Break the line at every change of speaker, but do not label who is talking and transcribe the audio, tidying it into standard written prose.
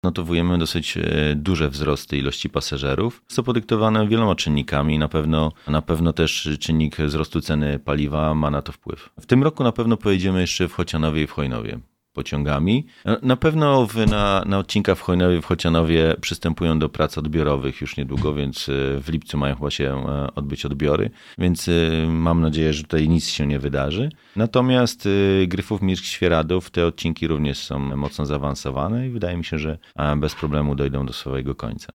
Notowujemy dosyć duże wzrosty ilości pasażerów, co podyktowane wieloma czynnikami. Na pewno też czynnik wzrostu ceny paliwa ma na to wpływ. W tym roku na pewno pojedziemy jeszcze w Chocianowie i w Chojnowie pociągami. Na pewno na odcinkach w Chojnowie i w Chocianowie przystępują do prac odbiorowych już niedługo, więc w lipcu mają chyba się odbyć odbiory, więc mam nadzieję, że tutaj nic się nie wydarzy. Natomiast Gryfów, Mirsk, Świeradów, te odcinki również są mocno zaawansowane i wydaje mi się, że bez problemu dojdą do swojego końca.